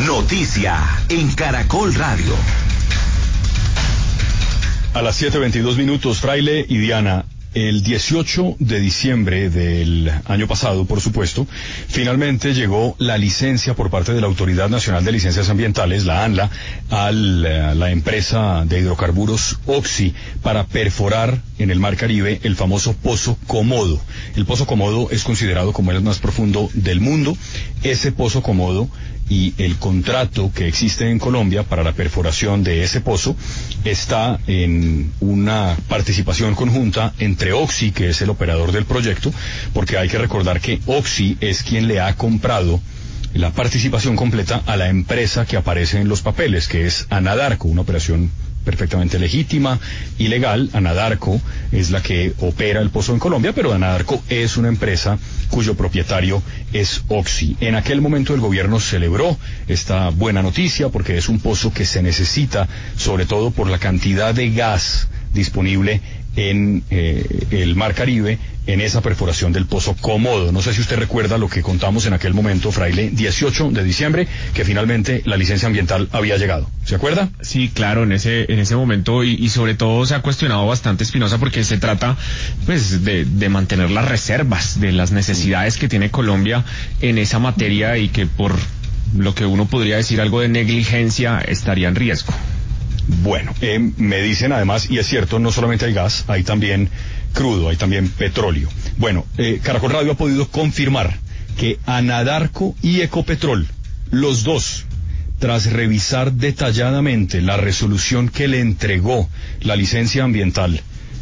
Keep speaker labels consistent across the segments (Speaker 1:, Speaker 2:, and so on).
Speaker 1: Noticia en Caracol Radio.
Speaker 2: A las 7:22, Fraile y Diana. El 18 de diciembre del año pasado, por supuesto, finalmente llegó la licencia por parte de la Autoridad Nacional de Licencias Ambientales, la ANLA, a la empresa de hidrocarburos Oxy para perforar en el Mar Caribe el famoso Pozo Komodo. El Pozo Komodo es considerado como el más profundo del mundo. Ese Pozo Komodo y el contrato que existe en Colombia para la perforación de ese pozo está en una participación conjunta entre Oxy, que es el operador del proyecto, porque hay que recordar que Oxy es quien le ha comprado la participación completa a la empresa que aparece en los papeles, que es Anadarko, una operación perfectamente legítima y legal. Anadarko es la que opera el pozo en Colombia, pero Anadarko es una empresa cuyo propietario es Oxy. En aquel momento el gobierno celebró esta buena noticia porque es un pozo que se necesita, sobre todo por la cantidad de gas disponible en el Mar Caribe, en esa perforación del Pozo Komodo. No sé si usted recuerda lo que contamos en aquel momento, Fraile, 18 de diciembre, que finalmente la licencia ambiental había llegado. ¿Se acuerda?
Speaker 3: Sí, claro, en ese momento, y sobre todo se ha cuestionado bastante, Espinosa, porque se trata pues de mantener las reservas, de las necesidades que tiene Colombia en esa materia, y que por lo que uno podría decir algo de negligencia estaría en riesgo.
Speaker 2: Bueno, me dicen además, y es cierto, no solamente hay gas, hay también crudo, hay también petróleo. Bueno, Caracol Radio ha podido confirmar que Anadarko y Ecopetrol, los dos, tras revisar detalladamente la resolución que le entregó la licencia ambiental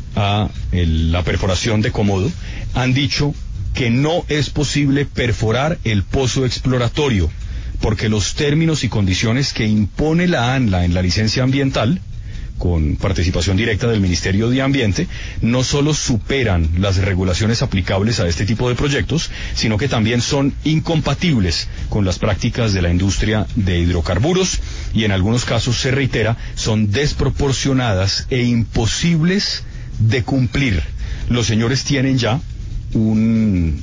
Speaker 2: a la perforación de Komodo, han dicho que no es posible perforar el pozo exploratorio, porque los términos y condiciones que impone la ANLA en la licencia ambiental, con participación directa del Ministerio de Ambiente, no solo superan las regulaciones aplicables a este tipo de proyectos, sino que también son incompatibles con las prácticas de la industria de hidrocarburos, y en algunos casos, se reitera, son desproporcionadas e imposibles de cumplir. Los señores tienen ya un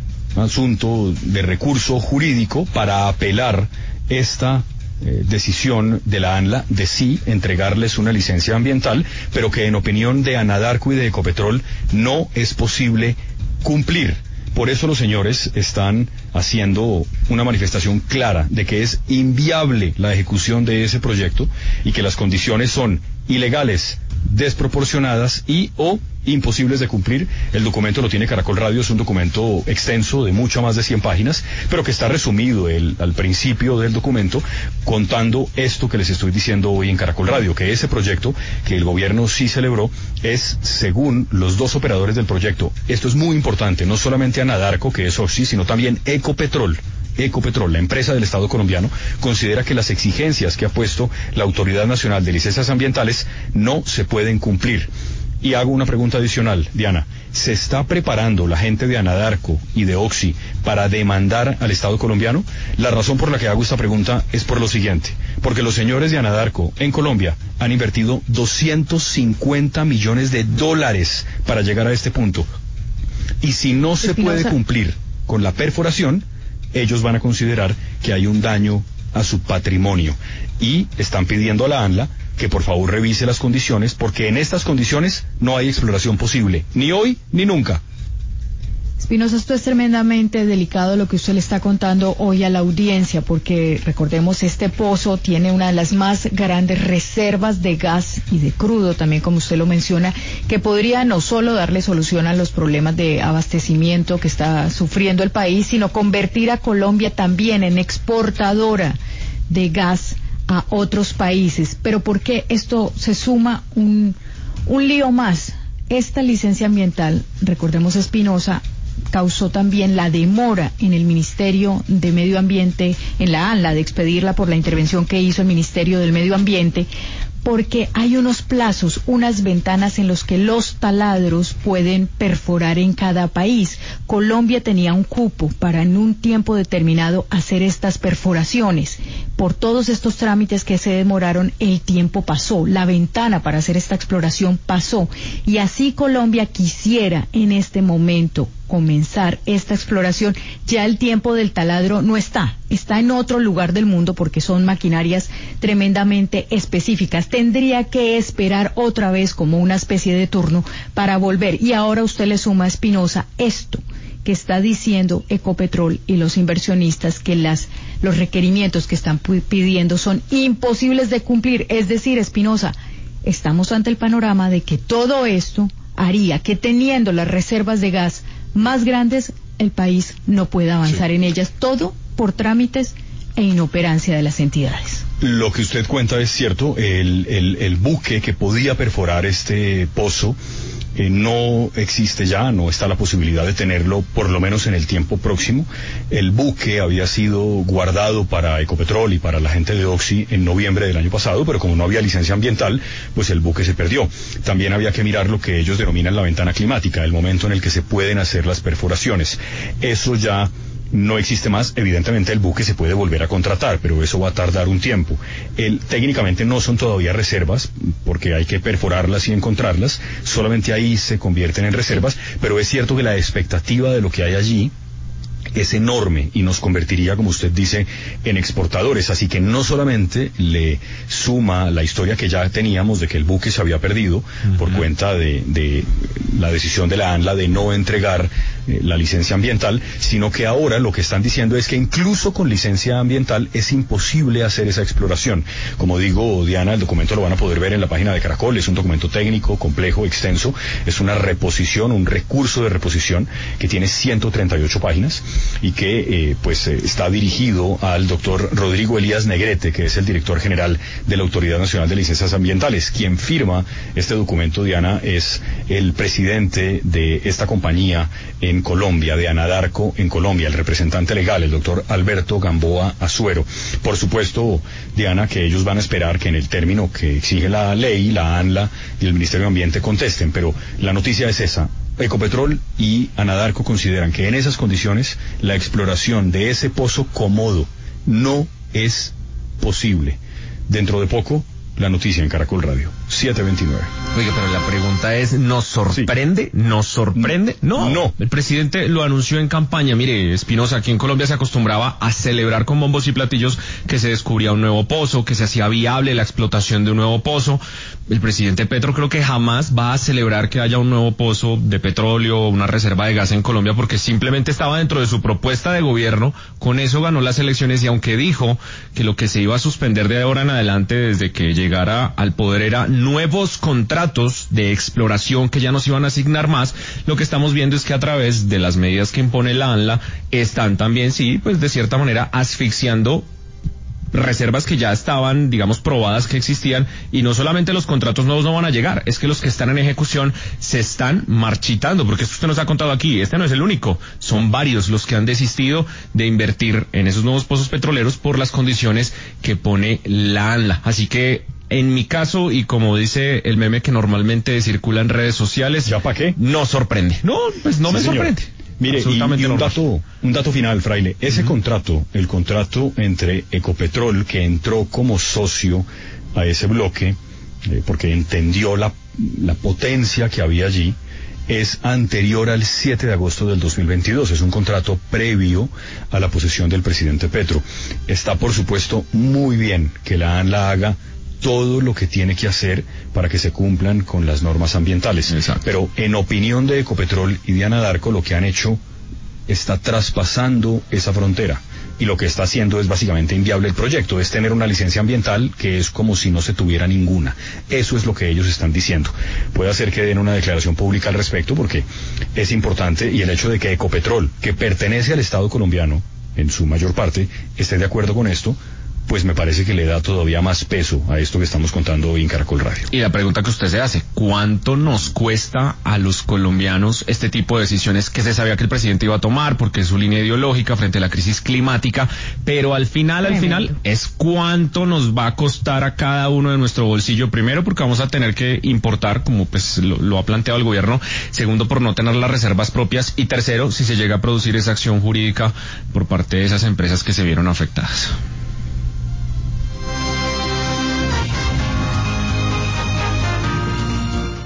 Speaker 2: asunto de recurso jurídico para apelar esta decisión de la ANLA de sí entregarles una licencia ambiental, pero que en opinión de Anadarko y de Ecopetrol no es posible cumplir. Por eso los señores están haciendo una manifestación clara de que es inviable la ejecución de ese proyecto y que las condiciones son ilegales, desproporcionadas y o imposibles de cumplir. El documento lo tiene Caracol Radio, es un documento extenso de mucho más de 100 páginas, pero que está resumido al principio del documento contando esto que les estoy diciendo hoy en Caracol Radio, que ese proyecto que el gobierno sí celebró es, según los dos operadores del proyecto, esto es muy importante, no solamente Anadarko, que es Oxy, sino también Ecopetrol, la empresa del Estado colombiano, considera que las exigencias que ha puesto la Autoridad Nacional de Licencias Ambientales no se pueden cumplir. Y hago una pregunta adicional, Diana. ¿Se está preparando la gente de Anadarko y de Oxy para demandar al Estado colombiano? La razón por la que hago esta pregunta es por lo siguiente. Porque los señores de Anadarko en Colombia han invertido $250 millones para llegar a este punto. Y si no se puede cumplir con la perforación, ellos van a considerar que hay un daño a su patrimonio. Y están pidiendo a la ANLA que por favor revise las condiciones, porque en estas condiciones no hay exploración posible, ni hoy ni nunca.
Speaker 4: Espinosa, esto es tremendamente delicado lo que usted le está contando hoy a la audiencia, porque recordemos, este pozo tiene una de las más grandes reservas de gas y de crudo, también como usted lo menciona, que podría no solo darle solución a los problemas de abastecimiento que está sufriendo el país, sino convertir a Colombia también en exportadora de gas a otros países. Pero ¿por qué esto se suma un lío más? Esta licencia ambiental, recordemos, Espinosa, causó también la demora en el Ministerio de Medio Ambiente, en la ANLA, de expedirla por la intervención que hizo el Ministerio del Medio Ambiente, porque hay unos plazos, unas ventanas en los que los taladros pueden perforar en cada país. Colombia tenía un cupo para en un tiempo determinado hacer estas perforaciones, por todos estos trámites que se demoraron, el tiempo pasó, la ventana para hacer esta exploración pasó, y así Colombia quisiera en este momento comenzar esta exploración, ya el tiempo del taladro no está en otro lugar del mundo porque son maquinarias tremendamente específicas. Tendría que esperar otra vez como una especie de turno para volver, y ahora usted le suma a Espinosa esto que está diciendo Ecopetrol y los inversionistas, que los requerimientos que están pidiendo son imposibles de cumplir. Es decir, Espinosa, estamos ante el panorama de que todo esto haría que, teniendo las reservas de gas más grandes, el país no pueda avanzar en ellas, todo por trámites e inoperancia de las entidades.
Speaker 2: Lo que usted cuenta es cierto, el buque que podía perforar este pozo no existe ya, no está la posibilidad de tenerlo, por lo menos en el tiempo próximo. El buque había sido guardado para Ecopetrol y para la gente de Oxy en noviembre del año pasado, pero como no había licencia ambiental, pues el buque se perdió. También había que mirar lo que ellos denominan la ventana climática, el momento en el que se pueden hacer las perforaciones. Eso ya no existe más. Evidentemente el buque se puede volver a contratar, pero eso va a tardar un tiempo. Técnicamente no son todavía reservas, porque hay que perforarlas y encontrarlas, solamente ahí se convierten en reservas, pero es cierto que la expectativa de lo que hay allí es enorme y nos convertiría, como usted dice, en exportadores. Así que no solamente le suma la historia que ya teníamos de que el buque se había perdido por cuenta de la decisión de la ANLA de no entregar la licencia ambiental, sino que ahora lo que están diciendo es que incluso con licencia ambiental es imposible hacer esa exploración. Como digo, Diana, el documento lo van a poder ver en la página de Caracol. Es un documento técnico, complejo, extenso. Es una reposición, un recurso de reposición que tiene 138 páginas y que está dirigido al doctor Rodrigo Elías Negrete, que es el director general de la Autoridad Nacional de Licencias Ambientales. Quien firma este documento, Diana, es el presidente de esta compañía en Colombia, de Anadarko en Colombia, el representante legal, el doctor Alberto Gamboa Azuero. Por supuesto, Diana, que ellos van a esperar que en el término que exige la ley, la ANLA y el Ministerio de Ambiente contesten, pero la noticia es esa. Ecopetrol y Anadarko consideran que en esas condiciones la exploración de ese pozo Comodo no es posible. Dentro de poco, la noticia en Caracol Radio, 7:29.
Speaker 3: Oiga, pero la pregunta es, ¿nos sorprende? Sí. ¿Nos sorprende? No. El presidente lo anunció en campaña. Mire, Espinosa, aquí en Colombia se acostumbraba a celebrar con bombos y platillos que se descubría un nuevo pozo, que se hacía viable la explotación de un nuevo pozo. El presidente Petro creo que jamás va a celebrar que haya un nuevo pozo de petróleo o una reserva de gas en Colombia, porque simplemente estaba dentro de su propuesta de gobierno. Con eso ganó las elecciones, y aunque dijo que lo que se iba a suspender de ahora en adelante desde que llegara al poder era nuevos contratos de exploración que ya no se iban a asignar más, lo que estamos viendo es que a través de las medidas que impone la ANLA están también, sí, pues de cierta manera asfixiando reservas que ya estaban, digamos, probadas que existían. Y no solamente los contratos nuevos no van a llegar, es que los que están en ejecución se están marchitando, porque esto usted nos ha contado aquí, este no es el único, son varios los que han desistido de invertir en esos nuevos pozos petroleros por las condiciones que pone la ANLA. Así que en mi caso, y como dice el meme que normalmente circula en redes sociales,
Speaker 2: ¿ya para qué?
Speaker 3: No sorprende. No, pues no, sí, me sorprende.
Speaker 2: Mire, y un dato final, Fraile. Ese contrato, el contrato entre Ecopetrol, que entró como socio a ese bloque, porque entendió la potencia que había allí, es anterior al 7 de agosto del 2022. Es un contrato previo a la posesión del presidente Petro. Está, por supuesto, muy bien que la ANLA haga todo lo que tiene que hacer para que se cumplan con las normas ambientales.
Speaker 3: Exacto.
Speaker 2: Pero en opinión de Ecopetrol y de Anadarko, lo que han hecho está traspasando esa frontera, y lo que está haciendo es básicamente inviable el proyecto, es tener una licencia ambiental que es como si no se tuviera ninguna. Eso es lo que ellos están diciendo. Puede hacer que den una declaración pública al respecto, porque es importante, y el hecho de que Ecopetrol, que pertenece al Estado colombiano en su mayor parte, esté de acuerdo con esto, pues me parece que le da todavía más peso a esto que estamos contando hoy en Caracol Radio.
Speaker 3: Y la pregunta que usted se hace, ¿cuánto nos cuesta a los colombianos este tipo de decisiones que se sabía que el presidente iba a tomar porque es su línea ideológica frente a la crisis climática? Pero al final es cuánto nos va a costar a cada uno de nuestro bolsillo. Primero, porque vamos a tener que importar, como pues lo ha planteado el gobierno. Segundo, por no tener las reservas propias. Y tercero, si se llega a producir esa acción jurídica por parte de esas empresas que se vieron afectadas.